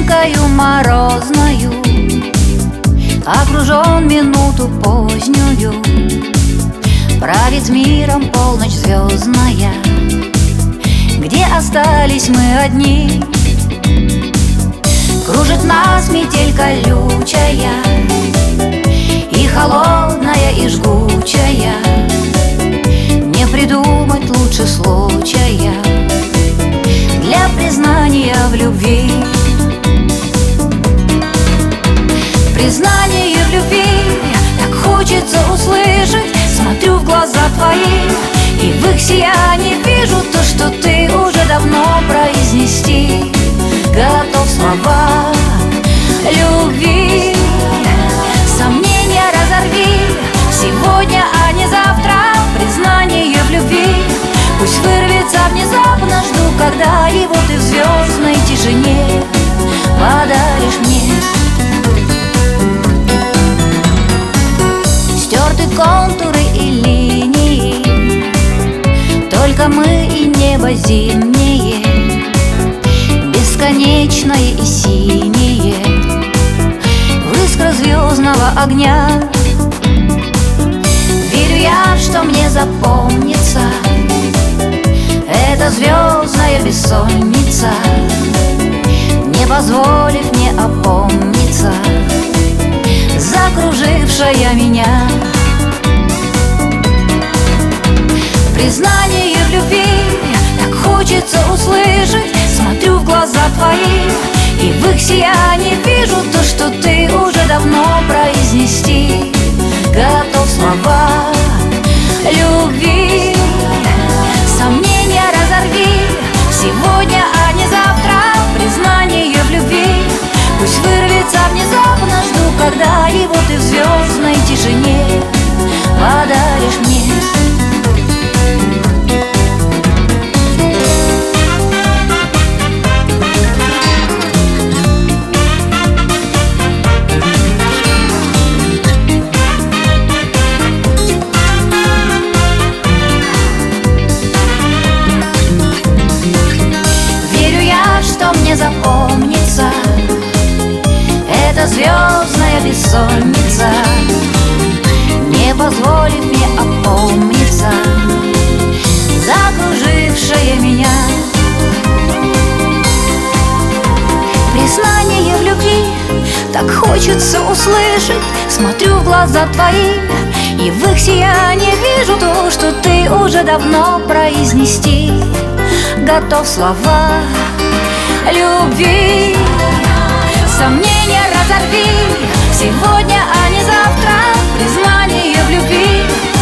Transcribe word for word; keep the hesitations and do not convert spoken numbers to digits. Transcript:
снежинкою морозною, окружен минуту позднюю. Правит миром полночь звездная, где остались мы одни. Кружит нас метель колючая, и холодная, и жгучая. Не придумать лучше случая для признания в любви. Признание в любви так хочется услышать. Смотрю в глаза твои, и в их сиянии вижу то, что ты уже давно произнести готов слова любви. Сомнения разорви сегодня, а не завтра. Признание в любви пусть вырвется внезапно. Жду, когда его ты в звездной тишине подаришь мне. Стерты контуры и линии, только мы и небо зимнее, бесконечное и синее, в искрах звездного огня. Верю я, что мне запомнится эта звездная бессонница, не позволив мне опомниться, закружившая меня. Признание в любви так хочется услышать. Смотрю в глаза твои, и в их сиянии вижу то, что ты уже давно произнести готов слова любви. Сомнения разорви сегодня, а не завтра. Признание в любви пусть вырвется внезапно. Жду, когда его ты в звездной тишине подаришь мне. Запомнится эта звездная бессонница, не позволит мне опомниться, закружившая меня. Признание в любви так хочется услышать. Смотрю в глаза твои, и в их сиянии вижу то, что ты уже давно произнести готов слова любви. Сомнения разорви сегодня, а не завтра. Признание в любви